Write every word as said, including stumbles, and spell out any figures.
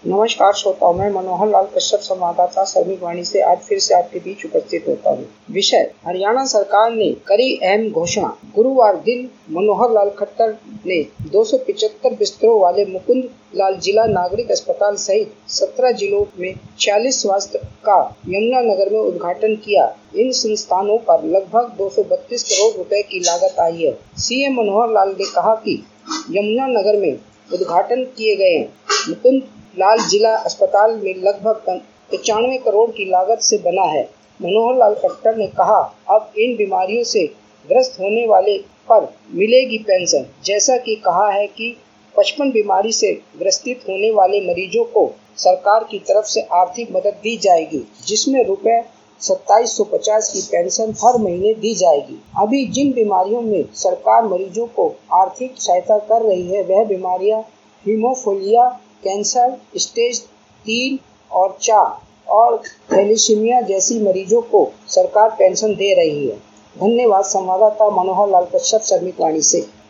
नमस्कार श्रोताओं, मैं मनोहर लाल कश्यप संवाददाता श्रमिक वाणी से आज फिर से आपके बीच उपस्थित होता हूँ। विषय: हरियाणा सरकार ने करी अहम घोषणा। गुरुवार दिन मनोहर लाल खट्टर ने दो सौ पचहत्तर बिस्तरों वाले मुकुंद लाल जिला नागरिक अस्पताल सहित सत्रह जिलों में छियालीस स्वास्थ्य का यमुनानगर में उद्घाटन किया। इन संस्थानों पर लगभग दो सौ बत्तीस करोड़ रुपए की लागत आई है। सीएम मनोहर लाल ने कहा कि यमुनानगर में उद्घाटन किए गए मुकुंद लाल जिला अस्पताल में लगभग पचानवे करोड़ की लागत से बना है। मनोहर लाल खट्टर ने कहा, अब इन बीमारियों से ग्रस्त होने वाले पर मिलेगी पेंशन। जैसा कि कहा है कि पचपन बीमारी से ग्रसित होने वाले मरीजों को सरकार की तरफ से आर्थिक मदद दी जाएगी, जिसमें रुपए सत्ताईस सौ पचास की पेंशन हर महीने दी जाएगी। अभी जिन बीमारियों में सरकार मरीजों को आर्थिक सहायता कर रही है, वह बीमारियां हीमोफीलिया, कैंसर स्टेज तीन और चार और थैलेसीमिया जैसी मरीजों को सरकार पेंशन दे रही है। धन्यवाद। संवाददाता मनोहर लाल कश्यप, श्रमिक वाणी से।